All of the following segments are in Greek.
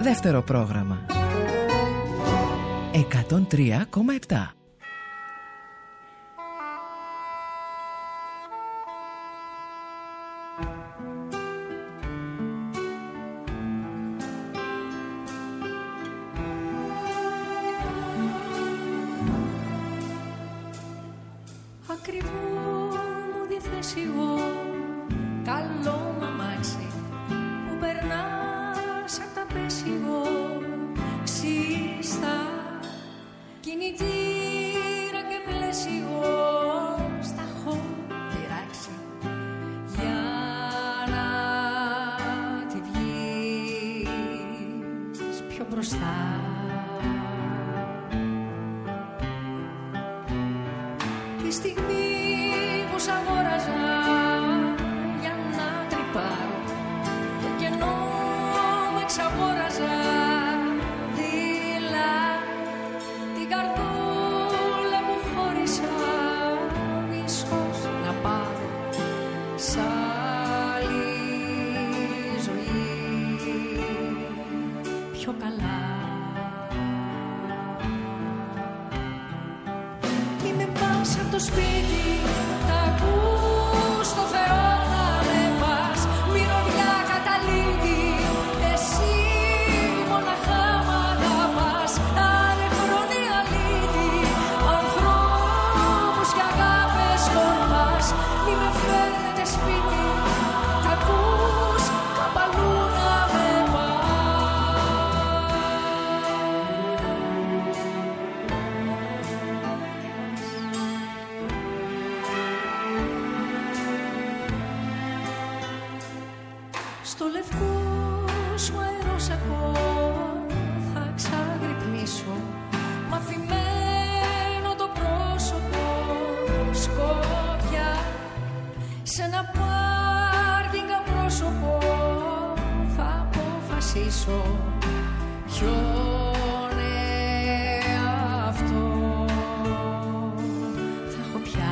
Δεύτερο πρόγραμμα 103,7. Στο λευκό σου αερόσακο θα ξαγρυπνήσω, μ' αφημένο το πρόσωπο σκόπια, σε ένα πάρκινγκ απρόσωπο θα αποφασίσω ποιον εαυτό θα έχω πια.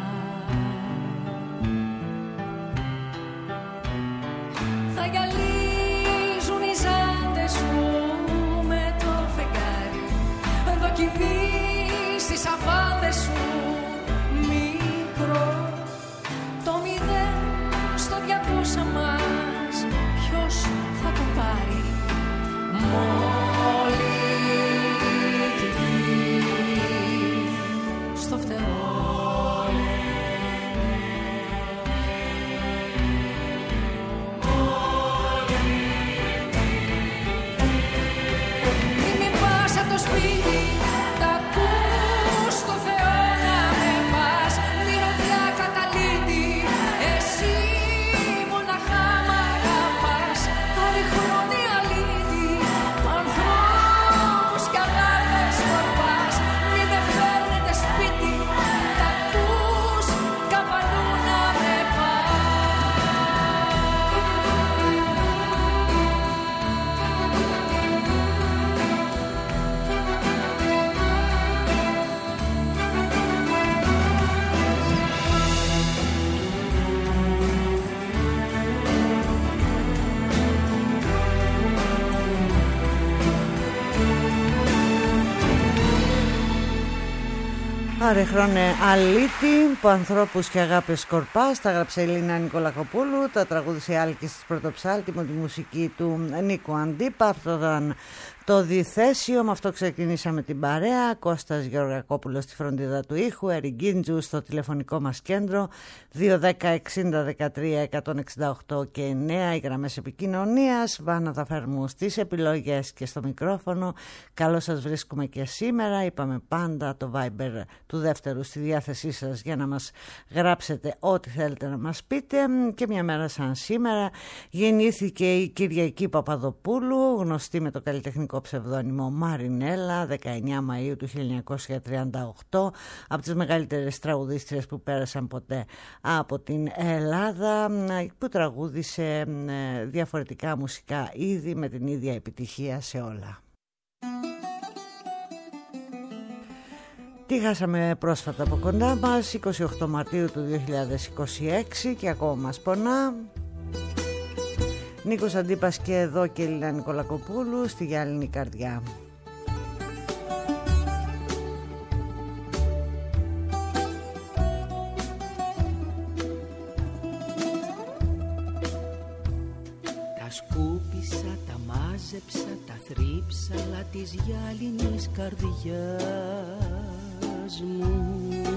Θα γυαλίζουν οι ζάντες σου με το φεγγάρι, δοκιμείς τις αβάντες σου μικρό. Το 0 στο 200 μας ποιος θα το πάρει? Μόλι τη γη στο φτερό. Σπίτι, τα ακούς στο Θεό να με πας, μυρωδιά καταλήτη, εσύ μοναχά μ' αγαπάς, αληθινή αλήτη, ανθρώπους κι αγάπες σκορπάς, μη με φέρνετε σπίτι, τα ακούς καπανού να με Άρε χρόνε αλήτη που ανθρώπους και αγάπες σκορπάς. Τα γράψε η Ελίνα Νικολακοπούλου, τα τραγούδισε η Άλκης της Πρωτοψάλτη με τη μουσική του Νίκου Αντίπα. Αυτό ήταν το Διθέσιο, με αυτό ξεκινήσαμε την παρέα. Κώστας Γεωργακόπουλος στη φροντίδα του ήχου, Εριγκίντζου στο τηλεφωνικό μας κέντρο 210-60-13-168 και 9 οι γραμμές επικοινωνίας. Βάνα Δαφέρμου στις επιλογές και στο μικρόφωνο. Καλώς σας βρίσκουμε και σήμερα. Είπαμε πάντα το Viber του δεύτερου στη διάθεσή σας για να μας γράψετε ό,τι θέλετε να μας πείτε. Και μια μέρα σαν σήμερα γεννήθηκε η Κυριακή Παπαδοπούλου, γνωστή με το καλλιτεχνικό ψευδόνυμο Μαρινέλα, 19 Μαΐου του 1938, από τις μεγαλύτερες τραγουδίστριες που πέρασαν ποτέ από την Ελλάδα, που τραγούδισε διαφορετικά μουσικά είδη με την ίδια επιτυχία σε όλα. Τι χάσαμε πρόσφατα από κοντά μας, 28 Μαρτίου του 2026 και ακόμα μας πονά. Νίκος Αντίπας και εδώ και Ελίνα Νικολακοπούλου στη Γυάλινη Καρδιά. Τα σκούπισα, τα μάζεψα, τα θρύψαλα της γυάλινης καρδιάς μου.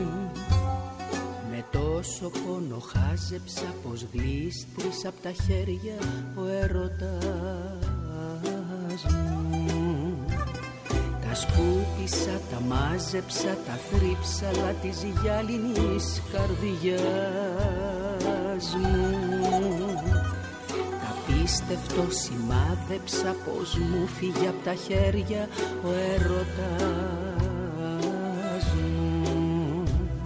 Με τόσο πόνο χάζεψα πως γλίστρισα απ' τα χέρια ο έρωτας μου. Τα σκούπισα, τα μάζεψα, τα θρύψαλα της γυάλινης καρδιάς μου. Απίστευτο σημάδεψα πως μου φύγε απ' τα χέρια ο έρωτας μου.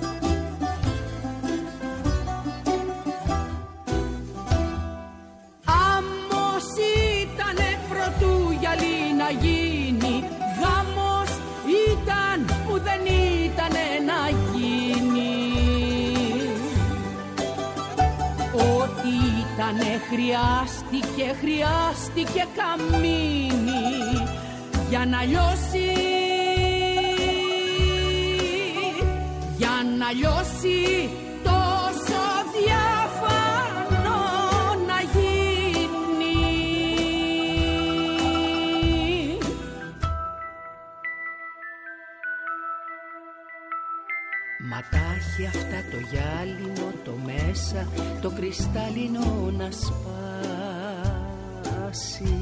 Άμμος ήτανε πρωτού γυαλί να γίνει, γάμος ήταν που δεν ήτανε να γίνει. Ό,τι ήτανε χρειάστηκε καμίνι για να λιώσει, τόσο διάφανο να γίνει. Ματάχει αυτά το γυάλινο, το μέσα, το κρυστάλλινο να σπάσει.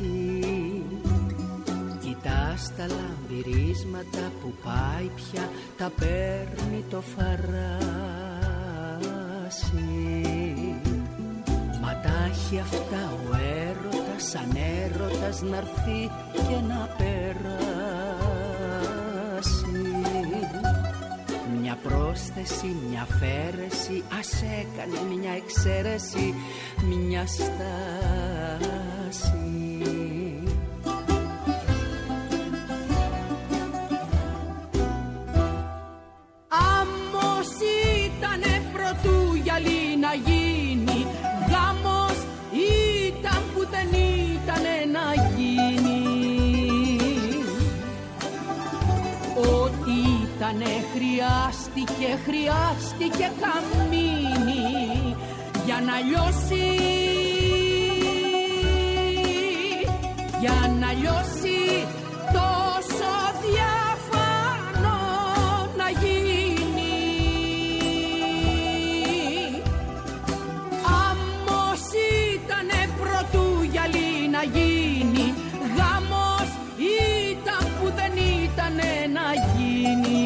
Κοιτάς τα λαμπυρίσματα που πάει πια, τα παίρνει το φαράσι. Ματάχει αυτά ο έρωτας, σαν έρωτας να'ρθεί και να περάσει. Μια πρόσθεση, μια αφαίρεση, ας έκανε μια εξαίρεση, μια στάση. Άμμος ήτανε πρωτού γυαλί να γίνει, γάμος ήταν που δεν ήτανε να γίνει. Ό,τι ήτανε χρειάστηκε καμίνι για να λιώσει, τόσο διάφανο να γίνει. Άμμος ήτανε πρωτού γυαλί να γίνει, γάμος ήταν που δεν ήτανε να γίνει.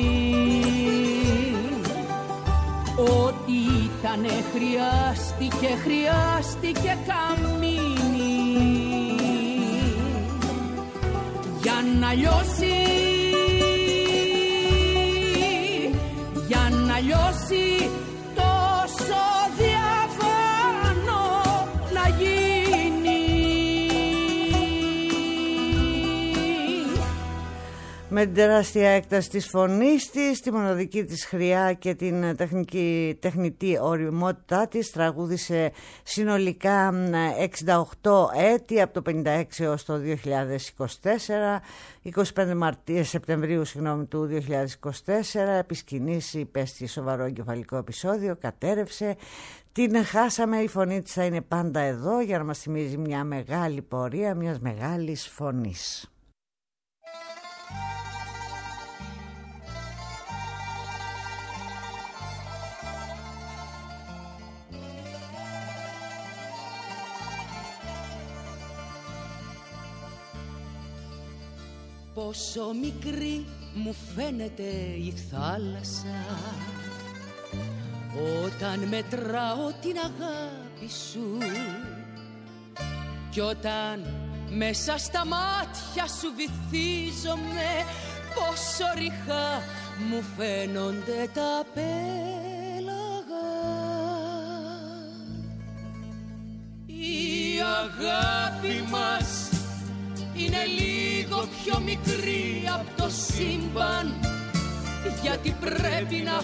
Ό,τι ήτανε χρειάστηκε καμίνι για να λιώσει, τόσο διάφανο να γίνει. Με την τεράστια έκταση της φωνής της, τη μοναδική της χρειά και την τεχνητή ωριμότητά της, τραγούδισε συνολικά 68 έτη από το 56 έως το 2024. 25 Σεπτεμβρίου του 2024 επί σκηνής υπέστη σοβαρό εγκεφαλικό επεισόδιο, κατέρευσε. Την χάσαμε, η φωνή της θα είναι πάντα εδώ για να μας θυμίζει μια μεγάλη πορεία μιας μεγάλης φωνής. Πόσο μικρή μου φαίνεται η θάλασσα όταν μετράω την αγάπη σου, κι όταν μέσα στα μάτια σου βυθίζομαι, πόσο ρηχά μου φαίνονται τα πέλαγα. Η αγάπη μας είναι λίγο πιο μικρή από το σύμπαν, γιατί πρέπει να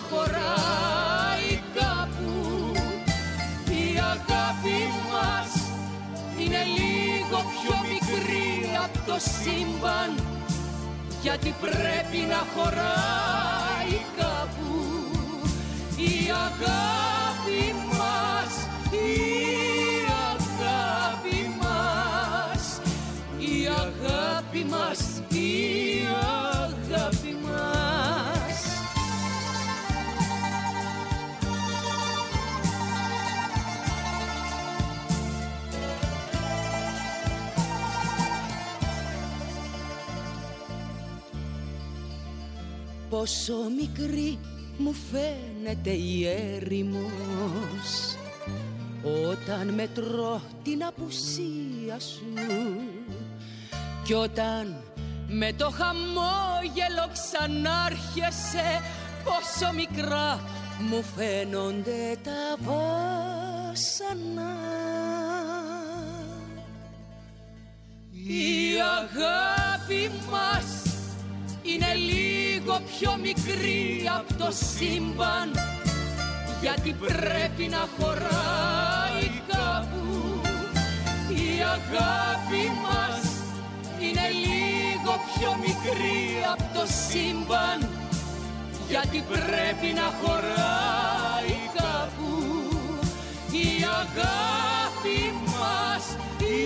χωράει κάπου. Η αγάπη μας είναι είναι λίγο πιο μικρή από το σύμπαν, γιατί πρέπει να χωράει κάπου η αγάπη μας, η αγάπη μας, η αγάπη μας, η αγάπη μας. Πόσο μικρή μου φαίνεται η έρημος όταν μετρώ την απουσία σου, κι όταν με το χαμόγελο ξανάρχεσαι, πόσο μικρά μου φαίνονται τα βάσανα. Η αγάπη μας είναι λίγο πιο μικρή από το σύμπαν, γιατί πρέπει να χωράει κάπου. Η αγάπη μας είναι λίγο πιο μικρή από το σύμπαν, γιατί πρέπει να χωράει κάπου. Η αγάπη μας, η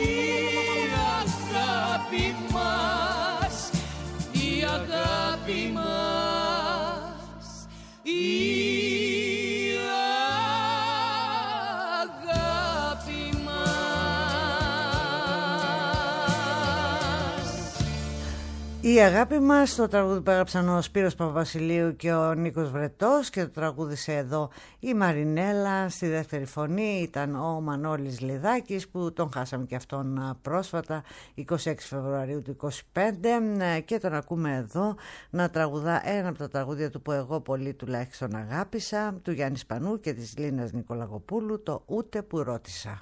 αγάπη μας, η αγάπη μας, η αγάπη μας. Η αγάπη μας, το τραγούδι που έγραψαν ο Σπύρος Παπαβασιλείου και ο Νίκος Βρετός, και το τραγούδισε εδώ η Μαρινέλα. Στη δεύτερη φωνή ήταν ο Μανώλης Λιδάκης, που τον χάσαμε και αυτόν πρόσφατα 26 Φεβρουαρίου του 25, και τον ακούμε εδώ να τραγουδά ένα από τα τραγούδια του που εγώ πολύ τουλάχιστον αγάπησα, του Γιάννη Σπανού και της Λίνας Νικολαγοπούλου, το «Ούτε που ρώτησα».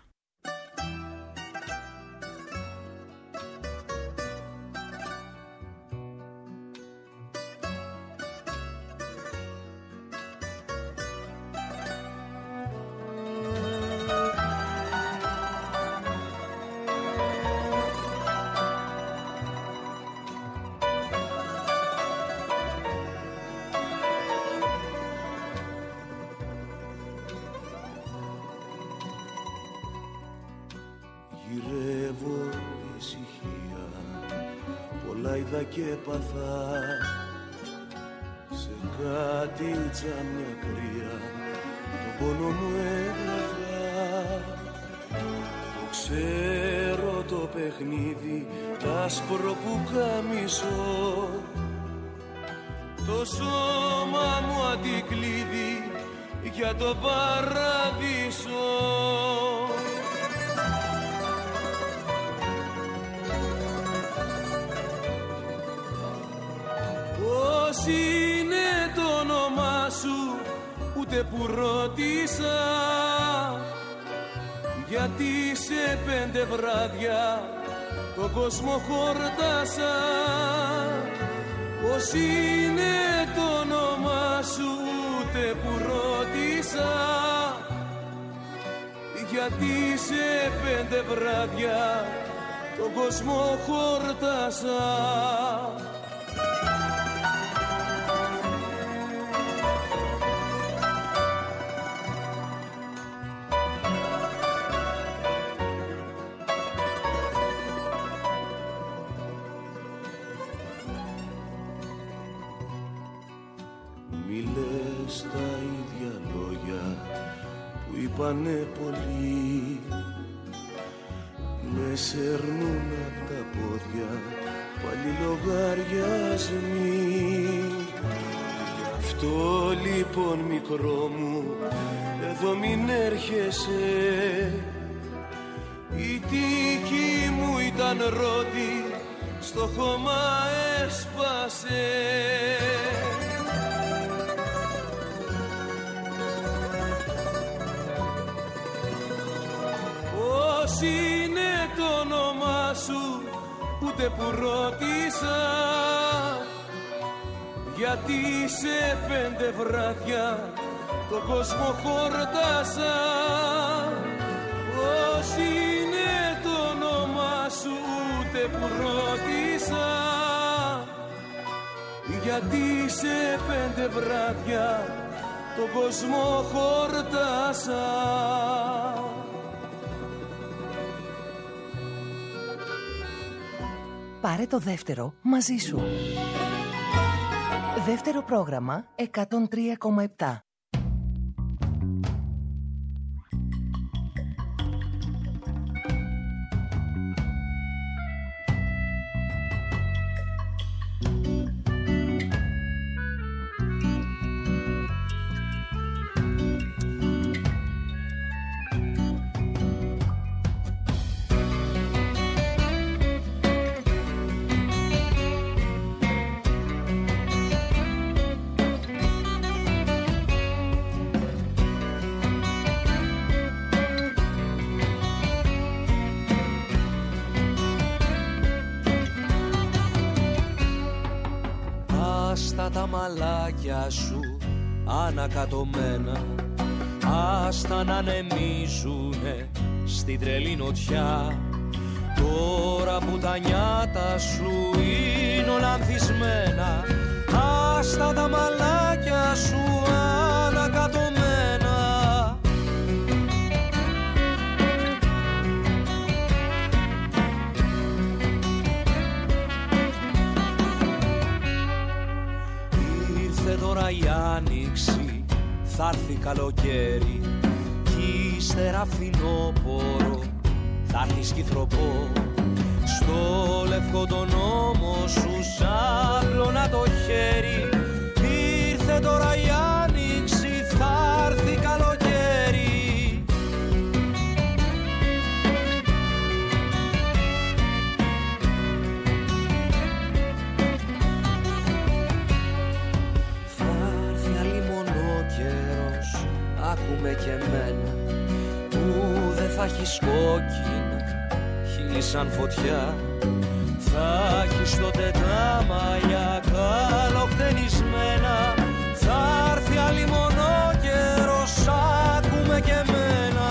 Και παθά σε κάτι τζάμια κρύα, τον πόνο μου έγραφα. Το ξέρω το παιχνίδι, τ' άσπρο που καμισώ, το σώμα μου αντικλείδι για το παράδεισο. Πώς είναι το όνομά σου, ούτε που ρώτησα, γιατί σε 5 βράδια τον κόσμο χορτάσα. Πώς είναι το όνομά σου, ούτε που ρώτησα, γιατί σε 5 βράδια τον κόσμο χορτάσα. Είπανε πολλοί, με σέρνουν απ' τα πόδια πάλι λογαριασμοί. Γι' αυτό λοιπόν μικρό μου εδώ μην έρχεσαι, η τύχη μου ήταν ρόδι, στο χώμα έσπασε. Πώς είναι το όνομά σου, ούτε που ρώτησα, γιατί σε 5 βράδια τον κόσμο χορτάσα. Πώς είναι το όνομά που ρώτησα, γιατί σε 5 βράδια τον κόσμο χορτάσα. Πάρε το δεύτερο μαζί σου. Δεύτερο πρόγραμμα 103,7. Τα μαλάκια σου ανακατωμένα, άστα να ανεμίζουνε στην τρελή νοτιά. Τώρα που τα νιάτα σου είναι όλα ανθισμένα, άστα τα μαλάκια σου ανακατωμένα. Τώρα η άνοιξη, θα έρθει καλοκαίρι, κι ύστερα φθινόπωρο, θα έρθει σκυθροπό. Στο λευκό τον ώμο σου σάπλωνα το χέρι. Ήρθε τώρα η άνοιξη, θα έρθει καλοκαίρι. Άκουμε και εμένα που δεν θα έχεις κόκκινα χείλη σαν φωτιά. Θα έχεις τότε τα μαλλιά καλοκτενισμένα. Θα έρθει αλίμονο καιρός, άκουμε και εμένα.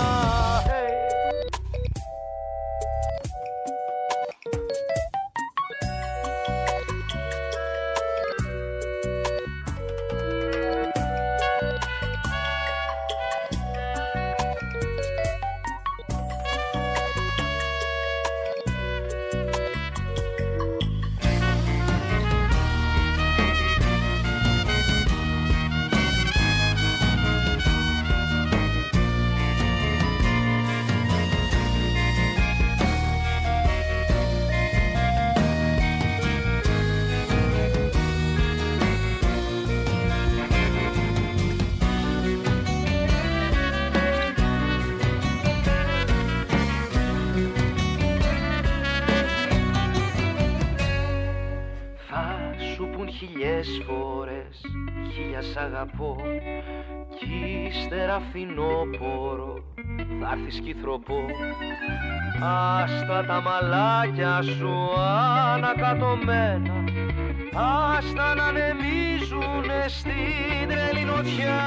Αγαπώ κι ύστερα φθινόπωρο, θα έρθει σκυθροπό. Άστα τα μαλάκια σου ανακατωμένα, άστα να ανεμίζουνε στην τρελή νοτιά.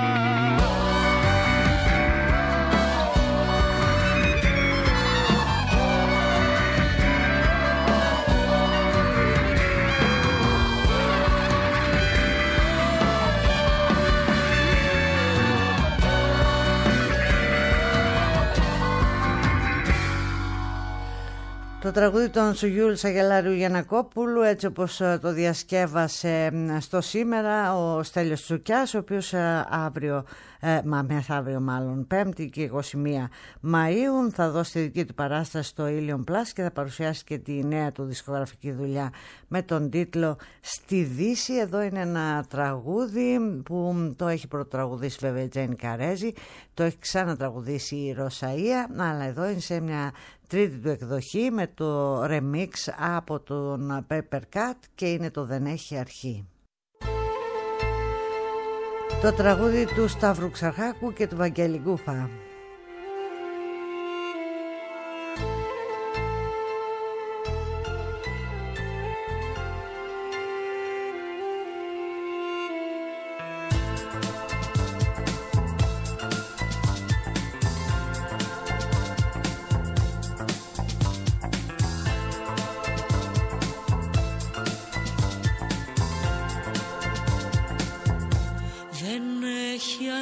Το τραγούδι των Σουγιούλ Σαγελάριου Γιαννακόπουλου, έτσι όπως το διασκεύασε στο σήμερα ο Στέλιος Τσουκιάς, ο οποίος μεθαύριο μάλλον, 5η και 21 Μαΐου, θα δώσει τη δική του παράσταση στο Ilion Plus και θα παρουσιάσει και τη νέα του δισκογραφική δουλειά με τον τίτλο «Στη Δύση». Εδώ είναι ένα τραγούδι που το έχει πρωτοτραγουδήσει βέβαια η Τζένι Καρέζη, το έχει ξανατραγουδήσει η Ρωσαΐα, αλλά εδώ είναι σε μια τρίτη του εκδοχή με το remix από τον Paper Cut και είναι το «Δεν έχει αρχή». Το τραγούδι του Σταύρου Ξαρχάκου και του Βαγγέλη Γκούφα.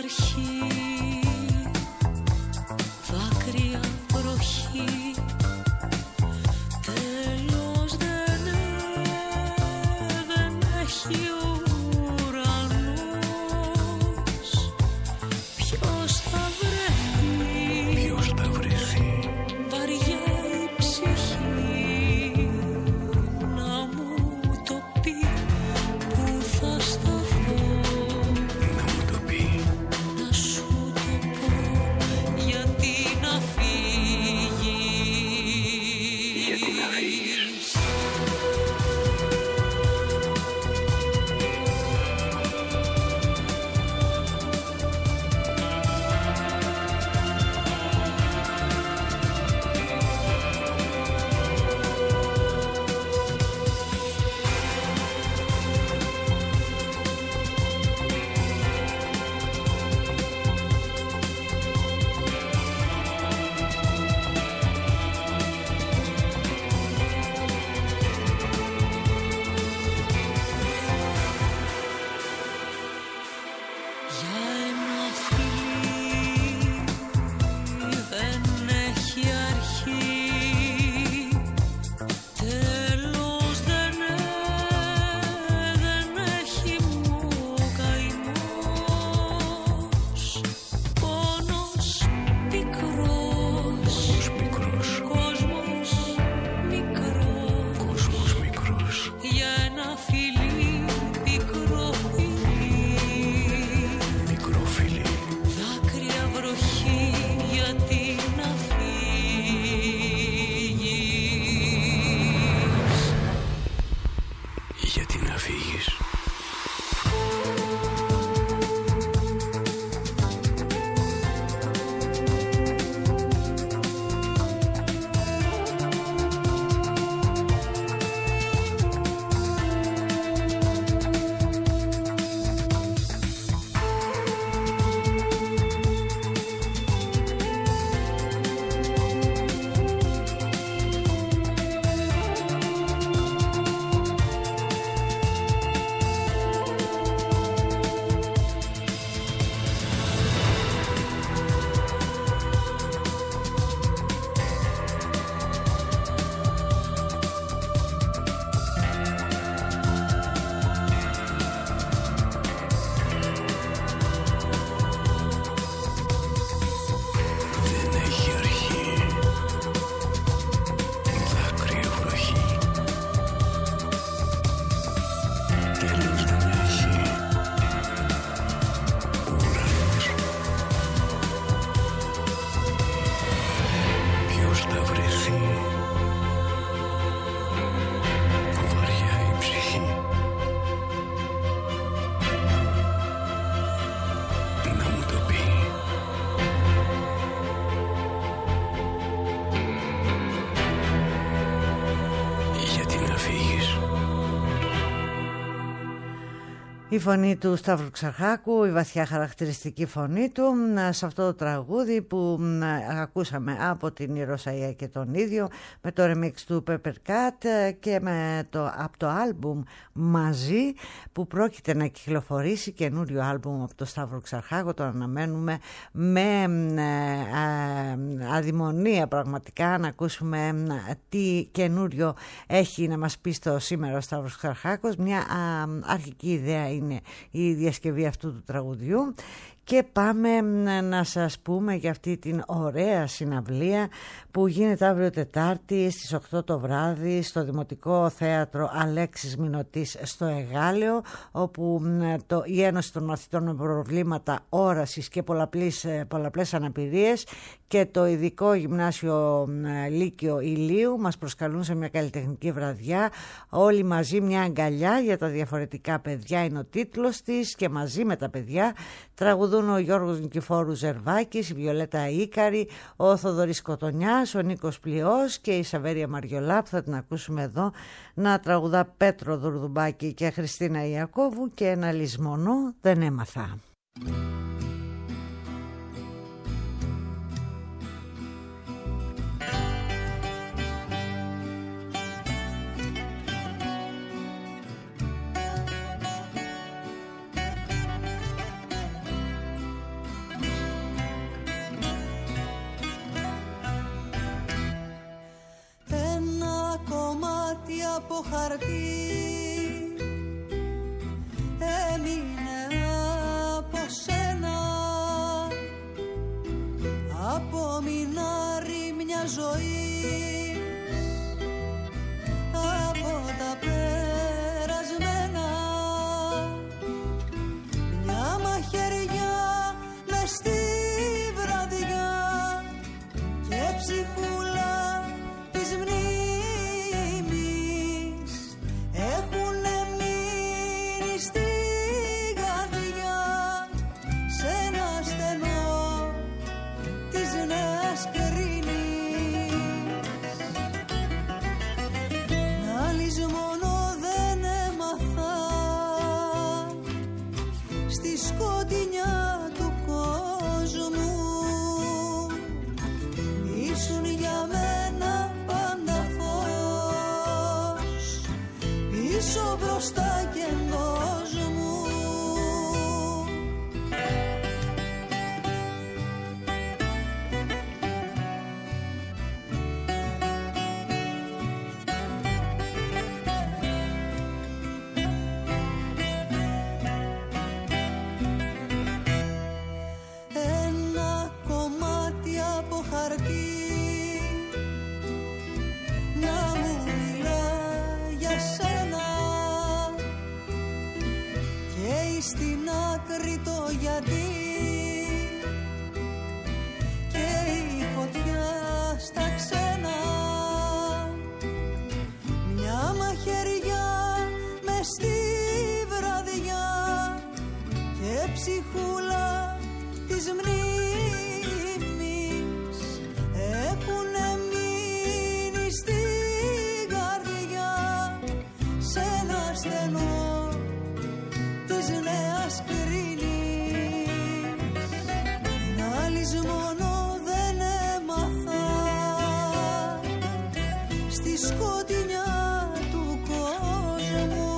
αρχή, δάκρυα βροχή, τέλος δεν έχει ουρανός. Ποιος θα βρεθεί, βαριά η ψυχή, να μου το πει που θα σταθώ, να μου το πει, να σου το πω, γιατί να φύγεις, γιατί να φύγεις. Η φωνή του Σταύρου Ξαρχάκου, η βαθιά χαρακτηριστική φωνή του σε αυτό το τραγούδι που ακούσαμε από την Ιεροσαΐα και τον ίδιο, με το remix του Pepper Cat και από το άλμπουμ Μαζί, που πρόκειται να κυκλοφορήσει, καινούριο άλμπουμ από το Σταύρο Ξαρχάκου. Το αναμένουμε με αδειμονία πραγματικά να ακούσουμε τι καινούριο έχει να μας πει στο σήμερα ο Σταύρος Ξαρχάκος. Μια αρχική ιδέα είναι η διασκευή αυτού του τραγουδιού. Και πάμε να σας πούμε για αυτή την ωραία συναυλία που γίνεται αύριο Τετάρτη στις 8 το βράδυ στο Δημοτικό Θέατρο Αλέξης Μινωτής στο Εγάλεο, όπου η Ένωση των Μαθητών με Προβλήματα Όρασης και πολλαπλές αναπηρίες και το Ειδικό Γυμνάσιο Λύκειο Ηλίου μας προσκαλούν σε μια καλλιτεχνική βραδιά. Όλοι μαζί, μια αγκαλιά για τα διαφορετικά παιδιά είναι ο τίτλος της, και μαζί με τα παιδιά τραγουδούν ο Γιώργος Νικηφόρου Ζερβάκης, η Βιολέτα Ίκαρη, ο Θοδωρής Κοτονιάς, ο Νίκος Πλειός και η Σαβέρια Μαριολά, που θα την ακούσουμε εδώ να τραγουδά Πέτρο Δουρδουμπάκη και Χριστίνα Ιακώβου, και ένα λησμονό δεν έμαθα. κομμάτι από χαρτί έμεινε από σένα, από μινάρι μια ζωή, από τα περασμένα, μια μαχαιριά μες στη βραδιά και ψυχούλα της μνήμης έχουνε μείνει στη καρδιά σε ένα στενό της νέας Κρίνης. Να λησμονώ δεν έμαθα στη σκοτεινιά του κόσμου, ήσουν για μένα πάντα φως, πίσω μπροστά και εντός μου. Ένα κομμάτι από χαρτί να μου μιλά για σένα και στην άκρη το γιατί και η φωτιά στα ξένα, μια μαχαιριά μες στη βραδιά και ψυχούλα της μνήμης έχουνε μείνει στη καρδιά σε ένα στενό της νέας Κρίνης. Να λησμονώ δεν έμαθα στη σκοτεινιά του κόσμου,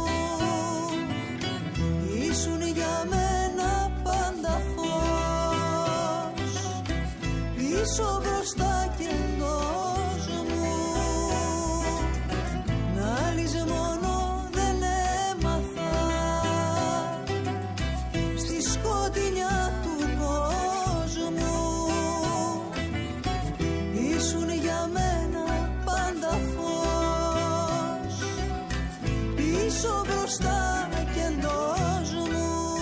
ήσουν για μένα πάντα φως, πίσω μπροστά και εντός μου. Να λησμονώ δεν έμαθα στη σκοτεινιά του κόσμου, ήσουν για μένα πάντα φως, πίσω μπροστά και εντός μου.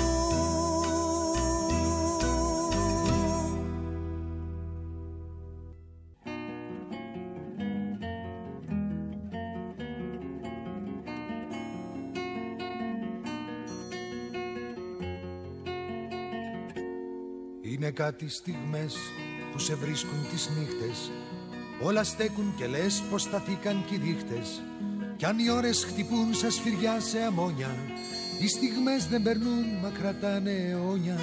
Είναι κάτι στιγμές που σε βρίσκουν τις νύχτες, όλα στέκουν και λες πως σταθήκαν κι οι δείχτες. Κι αν οι ώρες χτυπούν σαν σφυριά σε αμμόνια, οι στιγμές δεν περνούν μα κρατάνε αιώνια.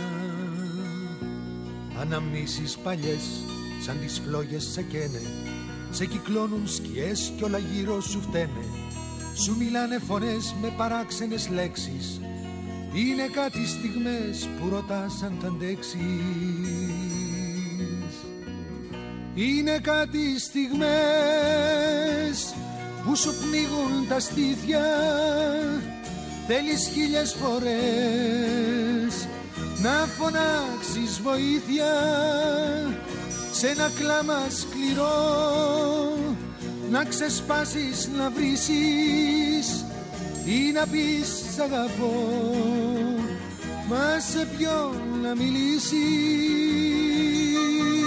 Αναμνήσεις παλιές σαν τις φλόγες σε καίνε, σε κυκλώνουν σκιές κι όλα γύρω σου φταίνε. Σου μιλάνε φωνές με παράξενες λέξεις, είναι κάτι στιγμές που ρωτάς αν θα αντέξεις. Είναι κάτι στιγμές που σου πνίγουν τα στήθια, θέλεις 1000 φορές να φωνάξεις βοήθεια σε ένα κλάμα σκληρό, να ξεσπάσεις, να βρήσεις ή να πεις σ' αγαπώ, μα σε ποιον να μιλήσεις.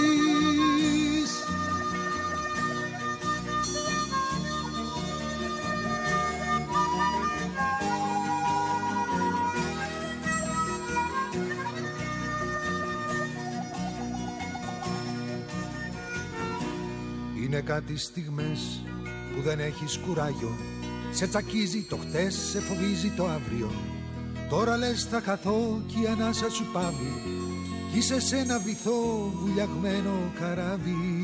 Είναι κάτι στιγμές που δεν έχεις κουράγιο, σε τσακίζει το χτες, σε φοβίζει το αύριο. Τώρα λες θα χαθώ κι η ανάσα σου πάβει, κι είσαι σε ένα βυθό βουλιαγμένο καράβι.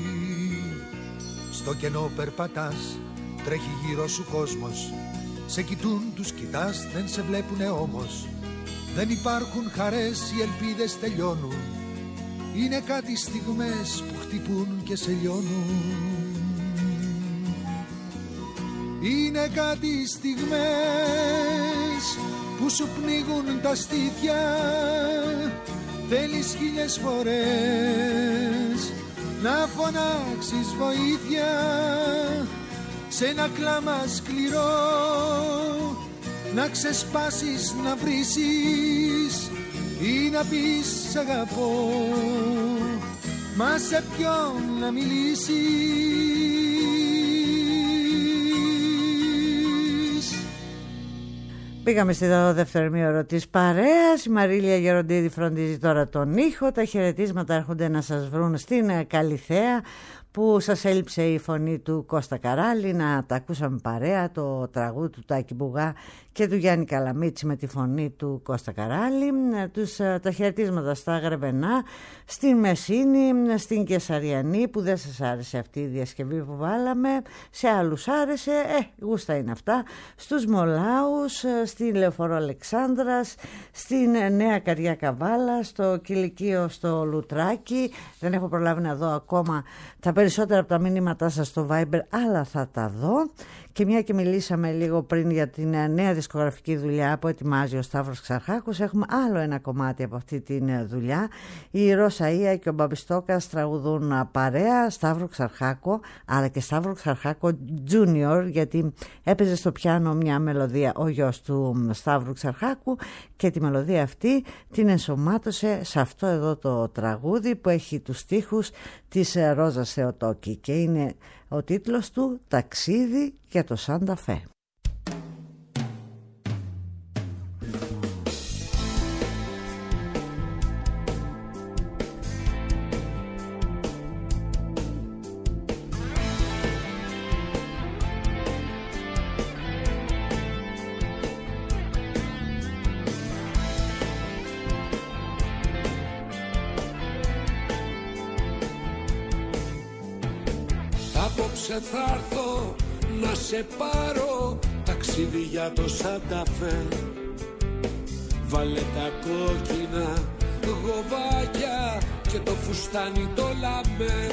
Στο κενό περπατάς, τρέχει γύρω σου κόσμος, σε κοιτούν, τους κοιτάς, δεν σε βλέπουνε όμως. Δεν υπάρχουν χαρές, οι ελπίδες τελειώνουν, είναι κάτι στιγμές που χτυπούν και σε λιώνουν. Είναι κάτι στιγμές που σου πνίγουν τα στήθια. Θέλεις 1000 φορές να φωνάξεις βοήθεια σε ένα κλάμα σκληρό, να ξεσπάσεις, να βρήσεις ή να πεις σ' αγαπώ, μα σε ποιον να μιλήσεις. Πήγαμε στο δεύτερο ημίωρο της παρέας. Η Μαρίλια Γεροντίδη φροντίζει τώρα τον ήχο. Τα χαιρετίσματα έρχονται να σας βρουν στην Καλιθέα, που σας έλειψε η φωνή του Κώστα Καράλη. Να τα ακούσαμε παρέα, το τραγούδι του Τάκη Μπουγά και του Γιάννη Καλαμίτση με τη φωνή του Κώστα Καράλη. Τα χαιρετίσματα στα Γρεβενά, στην Μεσίνη, στην Κεσαριανή, που δεν σας άρεσε αυτή η διασκευή που βάλαμε, σε άλλους άρεσε, γούστα είναι αυτά, στους Μολάους, στη Λεωφορώ Αλεξάνδρας, στην Νέα Καριά Καβάλα, στο Κηλικείο στο Λουτράκι. Δεν έχω προλάβει να δω ακόμα τα περισσότερα από τα μηνύματά σας στο Viber, αλλά θα τα δω. Και μια και μιλήσαμε λίγο πριν για την νέα δισκογραφική δουλειά που ετοιμάζει ο Σταύρος Ξαρχάκος, έχουμε άλλο ένα κομμάτι από αυτή τη δουλειά. Η Ρώσα Ία και ο Μπαμπιστόκας τραγουδούν παρέα, Σταύρο Ξαρχάκο, αλλά και Σταύρο Ξαρχάκο Junior, γιατί έπαιζε στο πιάνο μια μελωδία ο γιος του Σταύρου Ξαρχάκου και τη μελωδία αυτή την ενσωμάτωσε σε αυτό εδώ το τραγούδι που έχει τους στίχους της Ρόζας Θεοτόκη και είναι ο τίτλος του «Ταξίδι για το Σάντα Φε». Απόψε θα έρθω να σε πάρω, ταξίδι για το Σάντα Φε. Βάλε τα κόκκινα γοβάκια και το φουστάνι το λαμπέ.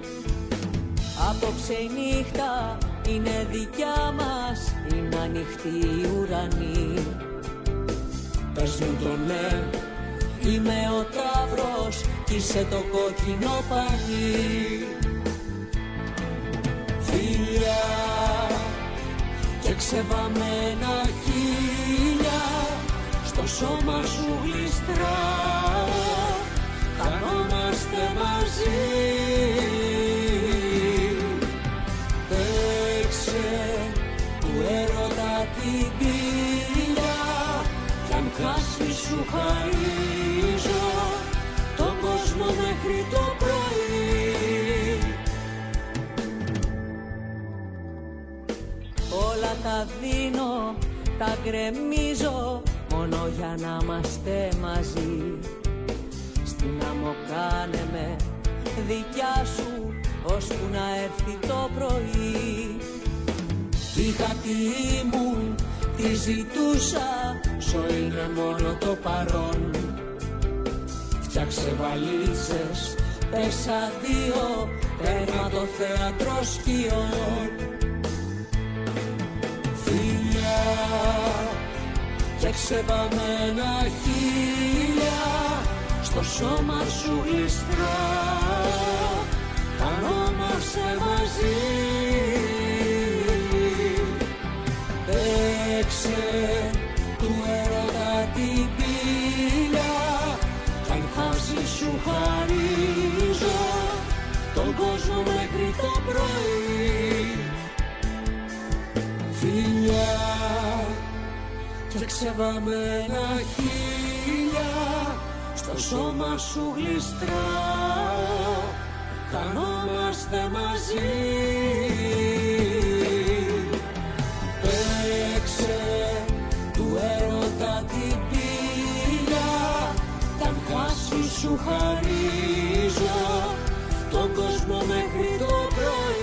Απόψε η νύχτα είναι δικιά μας, είναι ανοιχτή η ουρανή. Πες μου το ναι, είμαι ο Ταύρος κι είσαι το κόκκινο πανί. Φιλιά και ξεβαμμένα χείλια στο σώμα σου γλιστρά, χανόμαστε μαζί. Παίξε του έρωτα την πύλια κι αν χάσει σου χαρίζω τον κόσμο μέχρι το πρωί. Όλα τα δίνω, τα γκρεμίζω μόνο για να είμαστε μαζί. Στην άμμο κάνε με δικιά σου ώσπου να έρθει το πρωί. Τι χατή μου, τη ζητούσα, ζωή είναι μόνο το παρόν. Φτιάξε βαλίτσες, πες αντίο, τέρμα το θέατρο σκιών. και ξεβαμμένα χείλια στο σώμα σου γλιστρά, χανόμαστε μαζί. Παίξε του έρωτα την πύλια κι αν χάσει σου χαρίζω τον κόσμο μέχρι το πρωί. Φιλιά και ξεβαμμένα χείλια στο σώμα σου γλιστρά, χανόμαστε μαζί. Παίξε του έρωτα την πύλια κι αν χάσει σου χαρίζω τον κόσμο μέχρι το πρωί.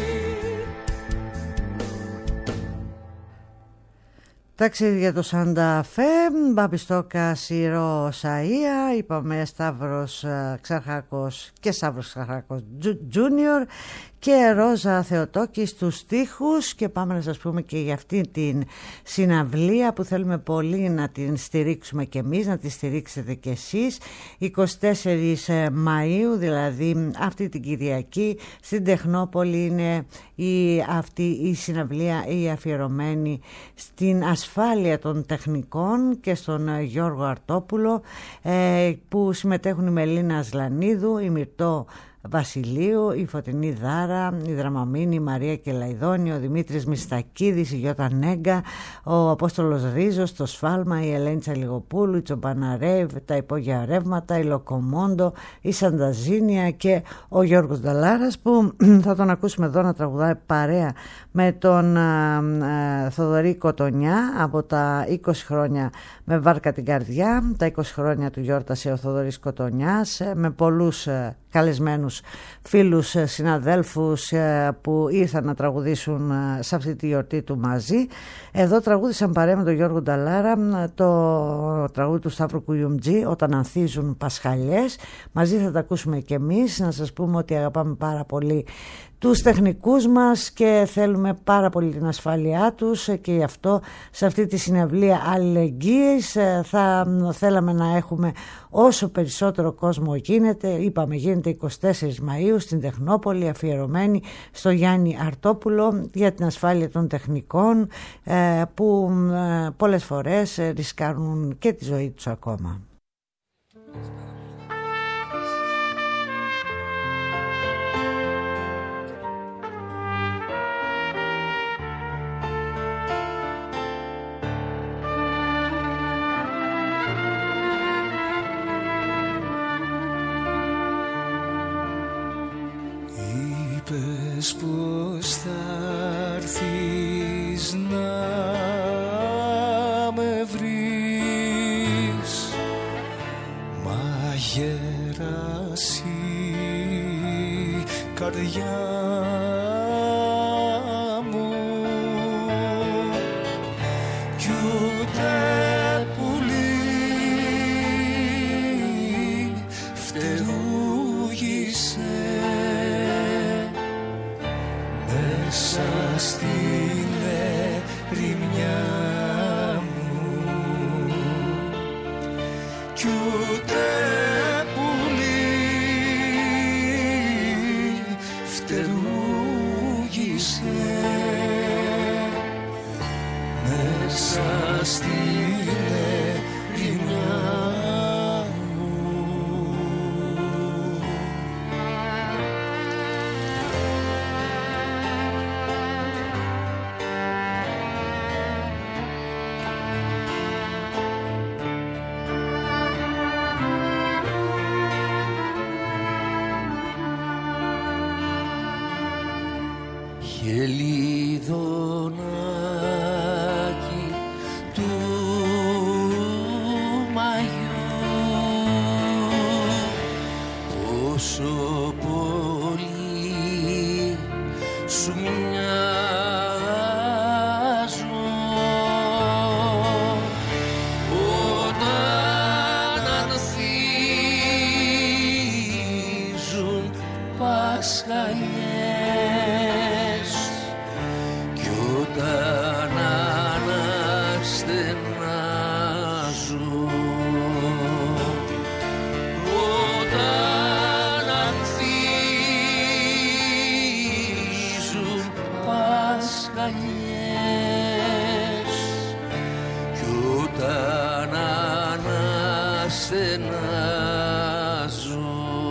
Ταξίδι για το Σάντα Φε, Μπαμπιστόκα, Σιρό, Σαΐα, είπαμε Σταύρος Ξαρχάκος και Σταύρος Ξαρχάκος Junior και Ρόζα Θεοτόκη στους στίχους. Και πάμε να σας πούμε και για αυτή την συναυλία που θέλουμε πολύ να την στηρίξουμε και εμείς, να τη στηρίξετε και εσείς. 24 Μαΐου, δηλαδή αυτή την Κυριακή, στην Τεχνόπολη είναι αυτή η συναυλία, η αφιερωμένη στην ασφάλεια των τεχνικών και στον Γιώργο Αρτόπουλο, που συμμετέχουν η Μελίνα Ασλανίδου, η Μυρτώ Βασιλείου, η Φωτεινή Δάρα, η Δραμαμίνη, η Μαρία Κελαϊδόνη, ο Δημήτρης Μιστακίδης, η Γιώτα Νέγκα, ο Απόστολος Ρίζος, το Σφάλμα, η Ελένη Τσαλιγοπούλου, η Τσομπαναρέβ, τα Υπόγεια Ρεύματα, η Λοκομόντο, η Σανταζίνια και ο Γιώργος Νταλάρας, που θα τον ακούσουμε εδώ να τραγουδάει παρέα με τον Θοδωρή Κοτονιά από τα 20 χρόνια με Βάρκα την Καρδιά. Τα 20 χρόνια του γιόρτασε ο Θοδωρής Κοτονιάς με πολλούς καλεσμένους φίλους, συναδέλφους που ήρθαν να τραγουδήσουν σε αυτή τη γιορτή του μαζί. Εδώ τραγούδησαν παρέα με τον Γιώργο Νταλάρα το τραγούδι του Σταύρου Κουιουμτζή, Όταν ανθίζουν Πασχαλιές. Μαζί θα τα ακούσουμε και εμείς. Να σας πούμε ότι αγαπάμε πάρα πολύ τους τεχνικούς μας και θέλουμε πάρα πολύ την ασφάλειά τους, και γι' αυτό σε αυτή τη συναυλία αλληλεγγύης θα θέλαμε να έχουμε όσο περισσότερο κόσμο γίνεται. Είπαμε, γίνεται 24 Μαΐου στην Τεχνόπολη, αφιερωμένη στο Γιάννη Αρτόπουλο για την ασφάλεια των τεχνικών, που πολλές φορές ρισκάρουν και τη ζωή τους ακόμα. Είπες πως θα έρθεις να με βρεις, μα γέρασε η καρδιά μου κι ούτε πουλί φτερούγησε μέσα στην ερημιά μου κι ούτε πουλί φτερούγησε μέσα στην ερημιά μου. Χελιδονάκι του μαγιού, πόσο πολύ σου μοιάζω όταν ανθίζουν Πασχαλιές κι όταν αναστενάζω, όταν ανθίζουν Πασχαλιές κι όταν αναστενάζω.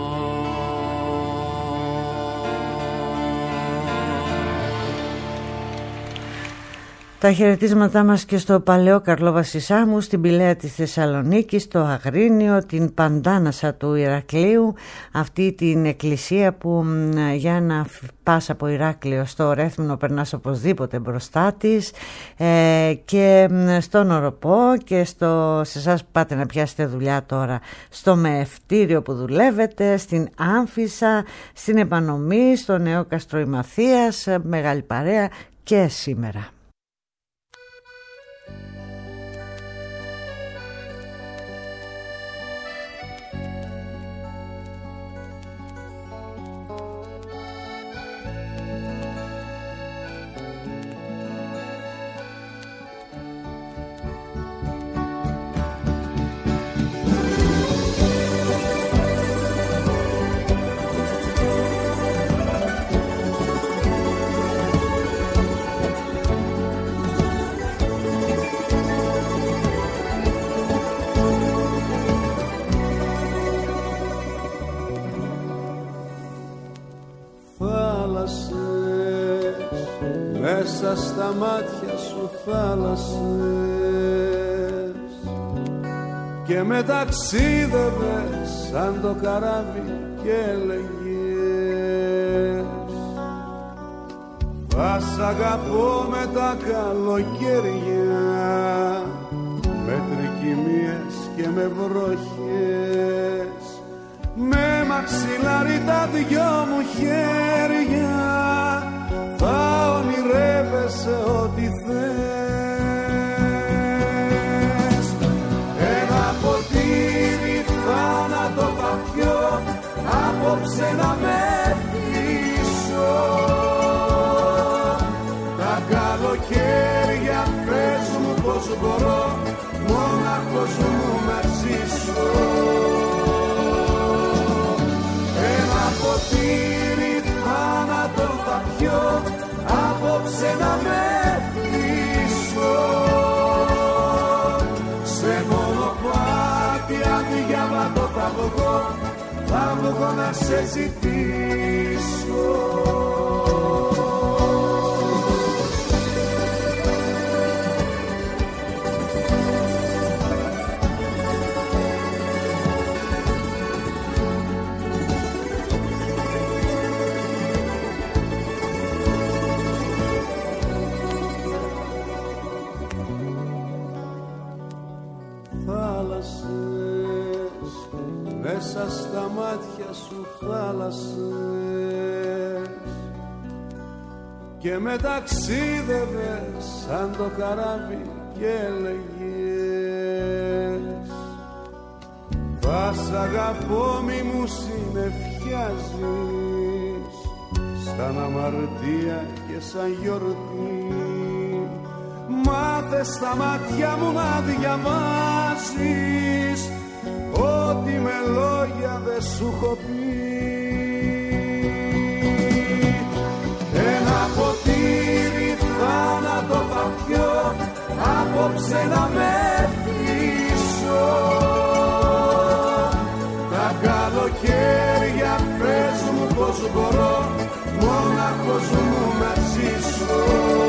Τα χαιρετίσματά μας και στο παλαιό Καρλόβασισάμου, στην Πηλαία της Θεσσαλονίκης, στο Αγρίνιο, την Παντάνασα του Ηρακλείου, αυτή την εκκλησία που για να πας από Ηράκλειο στο Ρέθμινο περνάς οπωσδήποτε μπροστά της, και στον Οροπό και σε εσάς που πάτε να πιάσετε δουλειά τώρα, στο Μεευτήριο που δουλεύετε, στην Άμφισσα, στην Επανομή, στο Νέο Καστροημαθίας, μεγάλη παρέα και σήμερα. μέσα στα μάτια σου θάλασσες και με ταξίδευες σαν το καράβι και έλεγες θα σ' αγαπώ με τα καλοκαίρια, με τρικυμίες και με βροχές, με μαξιλάρι τα δυο μου χέρια, θα ονειρεύεσαι ό,τι θες. Ένα ποτήρι θάνατο θα πιω, απόψε να με θύσω. Τα καλοκαίρια πες μου πως μπορώ μόναχος μου να ζήσω. Ένα ποτήρι θάνατο θα πιω, απόψε να με θύσω. Σε μονοπάτι αδιάβατο θα βγω να σε ζητήσω. Μέσα στα μάτια σου θάλασσες και με ταξίδευες σαν το καράβι και έλεγες θα σ' αγαπώ μη μου συνεφιάζεις, σαν αμαρτία και σαν γιορτή. Μάθε στα μάτια μου να διαβάζεις ό,τι με λόγια δεν σου έχω πει. Ένα ποτήρι θάνατο θα πιω, απόψε να με θύσω. Τα καλοκαίρια πες μου πως μπορώ μόναχος μου να ζήσω.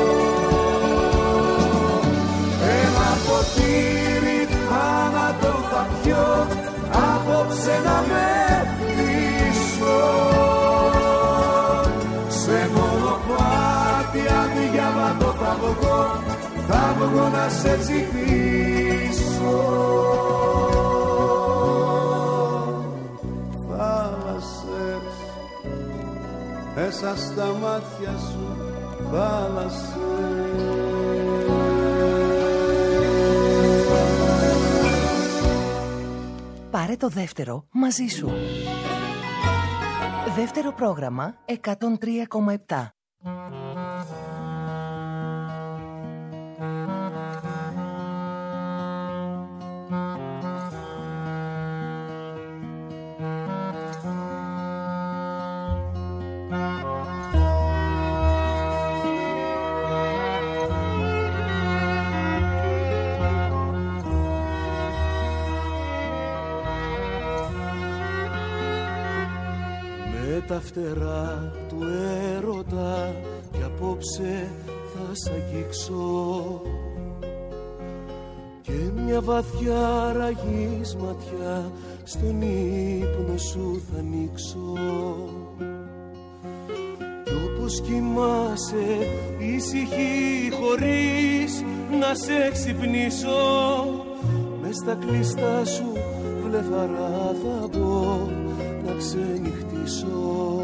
Ένα ποτήρι θάνατο θα πιω, απόψε να με θύσω. Σε μονοπάτι αδιάβατο θα βγω να σε ζητήσω. Θάλασσες, μέσα στα μάτια σου θάλασσες. Πάρε το δεύτερο μαζί σου. Δεύτερο πρόγραμμα 103,7. Τα φτερά του έρωτα κι απόψε θα σ' αγγίξω και μια βαθιά ραγής ματιά στον ύπνο σου θα ανοίξω. Κι όπως κοιμάσαι ησυχή χωρίς να σε ξυπνήσω, μες στα κλειστά σου βλεφαρά θα μπω να ξενυχτήσω.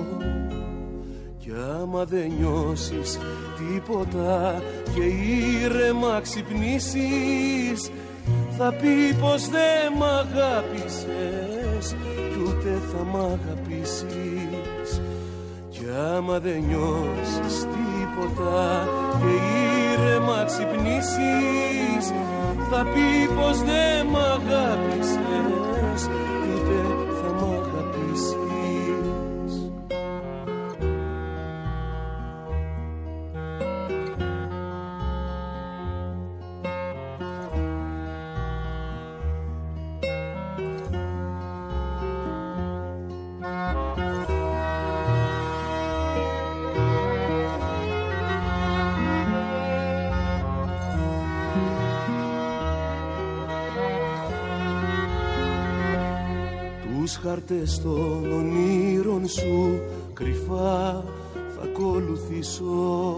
Κι άμα δεν νιώσεις τίποτα και ήρεμα ξυπνήσεις, θα πει πως δεν μ' αγάπησες κι ούτε θα μ' αγαπήσεις. Κι άμα δεν νιώσεις τίποτα και ήρεμα ξυπνήσεις, θα πει πως δεν μ' αγάπησες κι ούτε θα μ' αγαπήσεις. τους χάρτες των ονείρων σου κρυφά θα ακολουθήσω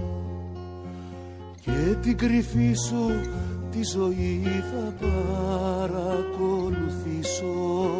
και την κρυφή σου τη ζωή θα παρακολουθήσω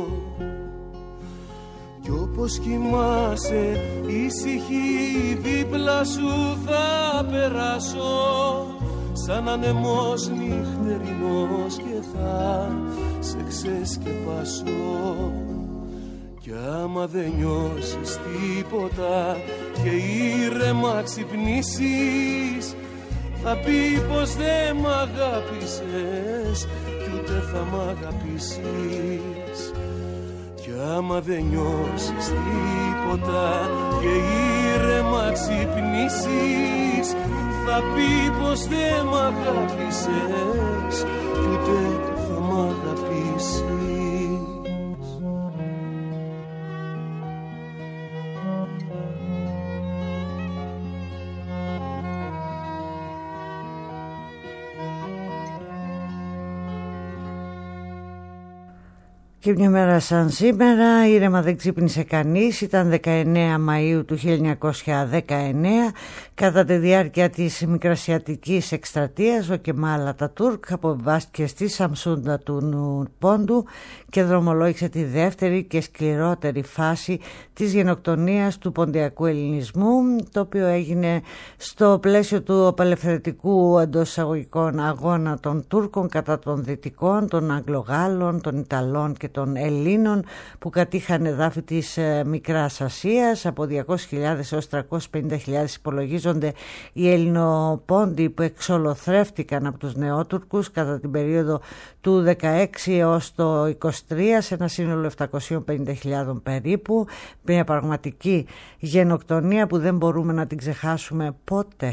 κι όπως κοιμάσαι ήσυχη δίπλα σου θα περάσω σαν ανεμός νυχτερινός και θα σε ξεσκεπάσω κι άμα δεν νιώσεις τίποτα και ήρεμα ξυπνήσεις θα πει πως δεν μ' αγάπησες κι ούτε θα μ' αγαπήσεις κι άμα δεν νιώσεις τίποτα και ήρεμα ξυπνήσεις θα πει πως δεν μ' αγάπησες κι ούτε θα μ' αγαπήσεις. Και μια μέρα σαν σήμερα, ήρεμα δεν ξύπνησε κανείς, ήταν 19 Μαΐου του 1919, κατά τη διάρκεια της Μικρασιατικής εκστρατείας ο Κεμάλ Ατατούρκ αποβιβάστηκε στη Σαμσούντα του Πόντου και δρομολόγησε τη δεύτερη και σκληρότερη φάση της γενοκτονίας του ποντιακού ελληνισμού, το οποίο έγινε στο πλαίσιο του απελευθερωτικού εντός εισαγωγικών αγώνα των Τούρκων κατά των Δυτικών, των Αγγλογάλων, των Ιταλών και των Ελλήνων που κατήχαν εδάφη της Μικράς Ασίας. Από 200.000 έως 350.000 υπολογίζονται οι Ελληνοπόντοι που εξολοθρεύτηκαν από τους Νεότουρκους κατά την περίοδο του 16 έως το 23 σε ένα σύνολο 750.000 περίπου. Μια πραγματική γενοκτονία που δεν μπορούμε να την ξεχάσουμε ποτέ.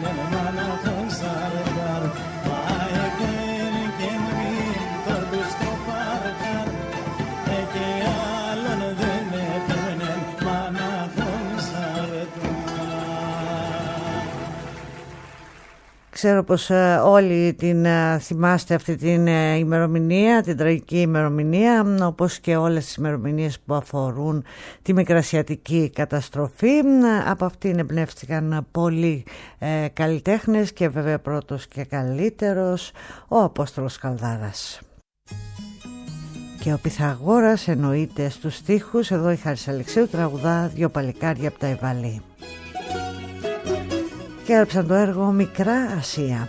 Sarkar, Ξέρω πως όλοι την θυμάστε αυτή την ημερομηνία, την τραγική ημερομηνία, όπως και όλες τις ημερομηνίες που αφορούν τη μικρασιατική καταστροφή. Από αυτήν εμπνεύστηκαν πολλοί καλλιτέχνες και βέβαια πρώτος και καλύτερος ο Απόστολος Καλδάρας. Και ο Πυθαγόρας εννοείται στους στίχους. Εδώ η Χάρης Αλεξίου τραγουδά «Δυο παλικάρια από τα Ιβαλή». Και έγραψαν το έργο «Μικρά Ασία».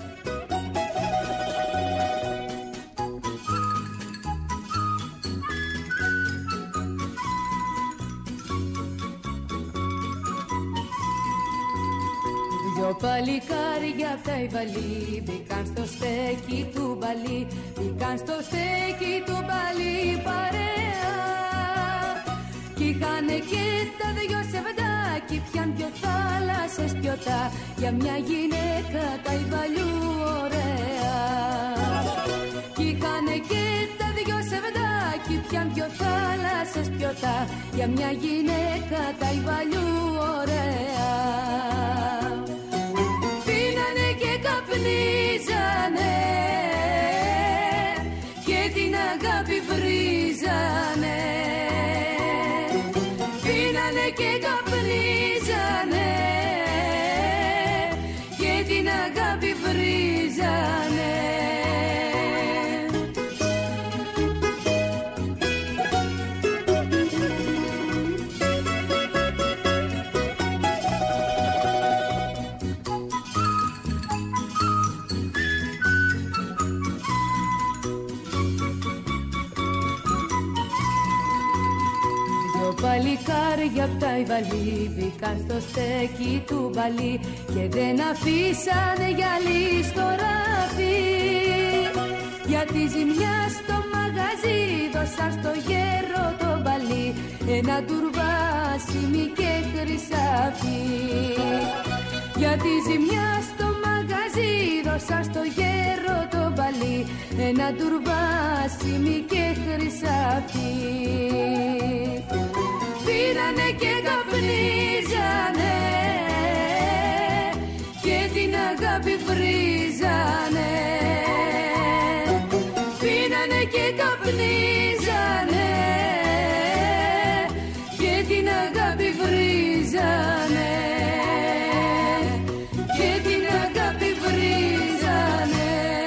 Δυο παλικάρια απ' τα Ιβαλή μπήκαν στο στέκι του μπαλί, μπήκαν στο στέκι του μπαλί παρέα. Κι είχανε και τα δυο σεβδάκι, πιαν δυο θάλασσες πιωτά, για μια γυναίκα τα Ιβαλιού ωραία. Κι είχανε και τα δυο σεβδάκι, πιαν δυο θάλασσες πιωτά, για μια γυναίκα τα Ιβαλιού ωραία. Πίνανε και καπνίζανε και την αγάπη βρίζανε. Πίνανε και καπνίζανε και την αγάπη βρίζανε. Παλικάρια απ' τα Ιβαλή μπήκαν στο στέκι του μπαλί και δεν αφήσανε γυαλί στο ράφι. Για τη ζημιά στο μαγαζί δώσαν στο γέρο το μπαλί ένα τουρβάσιμι και χρυσάφι. Για τη ζημιά στο μαγαζί δώσαν στο γέρο το μπαλί ένα τουρβάσιμι και χρυσάφι. Πίνανε και καπνίζανε και την αγάπη βρίζανε. Πίνανε και καπνίζανε και την αγάπη βρίζανε. Και την αγάπη βρίζανε.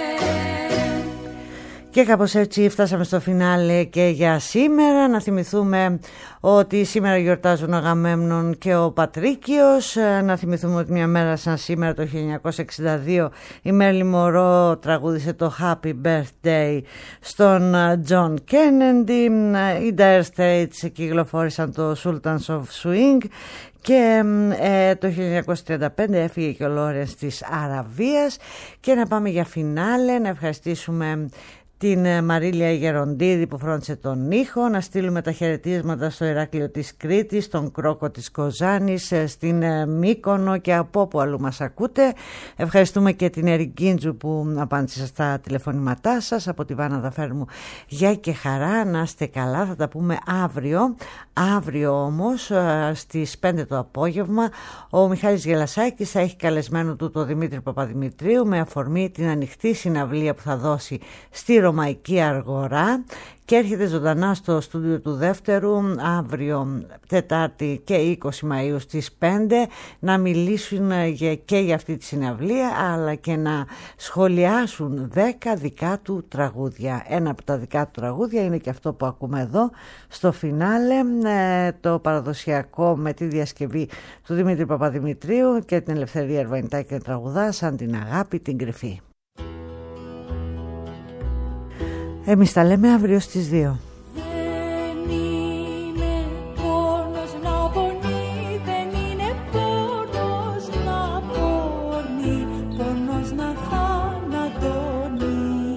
Και κάπως έτσι φτάσαμε στο φινάλε και για σήμερα. Να θυμηθούμε ότι σήμερα γιορτάζουν ο Αγαμέμνων και ο Πατρίκιος. Να θυμηθούμε ότι μια μέρα σαν σήμερα το 1962 η Μέρλιν Μορό τραγούδισε το Happy Birthday στον John Kennedy. Οι Dire Straits κυκλοφόρησαν το Sultans of Swing. Και το 1935 έφυγε και ο Λόρενς της Αραβίας. Και να πάμε για φινάλε, να ευχαριστήσουμε την Μαρίλια Γεροντίδη που φρόντισε τον ήχο, να στείλουμε τα χαιρετίσματα στο Ηράκλειο της Κρήτης, στον Κρόκο της Κοζάνης, στην Μύκονο και από όπου αλλού μας ακούτε. Ευχαριστούμε και την Ερικίντζου που απάντησε στα τηλεφωνήματά σας. Από τη Βάνα Δαφέρμου, γεια και χαρά, να είστε καλά, θα τα πούμε αύριο. Αύριο όμως στις 5 το απόγευμα ο Μιχάλης Γελασάκης θα έχει καλεσμένο του τον Δημήτρη Παπαδημητρίου με αφορμή την ανοιχτή συναυλία που θα δώσει στη Ρωμαϊκή Αργορά και έρχεται ζωντανά στο στούντιο του Δεύτερου αύριο Τετάρτη και 20 Μαΐου στις 5 να μιλήσουν και για αυτή τη συναυλία αλλά και να σχολιάσουν 10 δικά του τραγούδια. Ένα από τα δικά του τραγούδια είναι και αυτό που ακούμε εδώ στο φινάλε, το παραδοσιακό με τη διασκευή του Δημήτρη Παπαδημητρίου και την Ελευθερία Ερβανιτάκη και τραγουδά σαν την αγάπη την κρυφή. Εμείς τα λέμε αύριο στις 2. Δεν είναι πόνος να πονεί, δεν είναι πόνος να πονεί, πόνος να θανατώνει.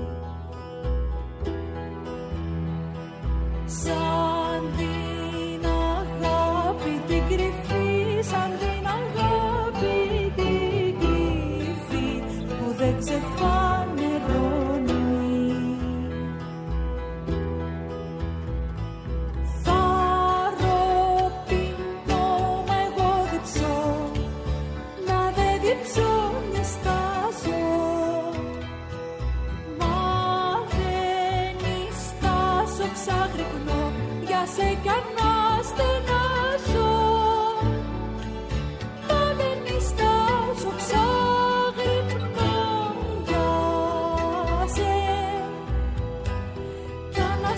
Σαν την αγάπη την κρυφή, σαν την αγάπη την κρυφή που δεν ξεφανερώνει.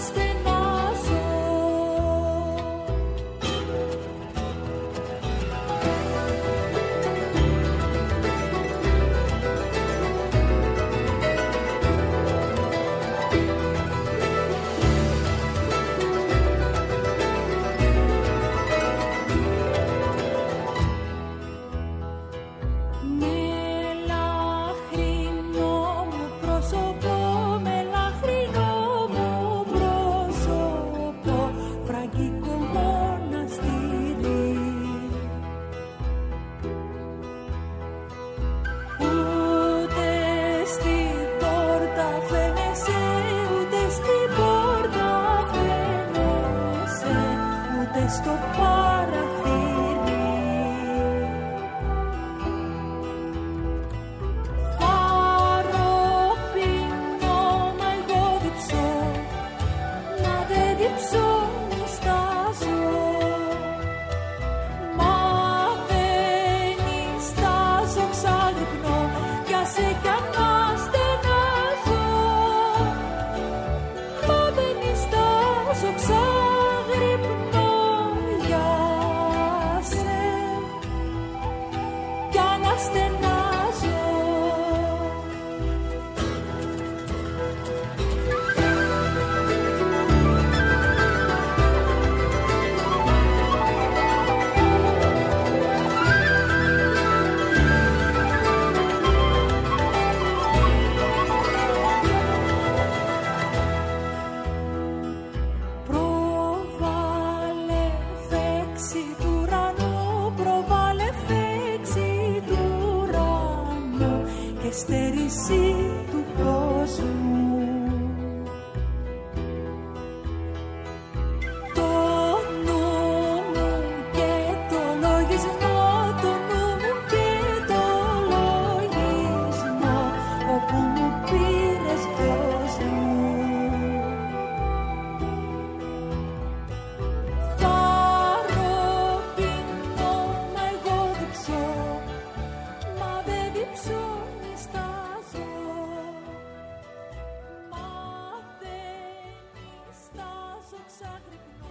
Ξαγρυπνώ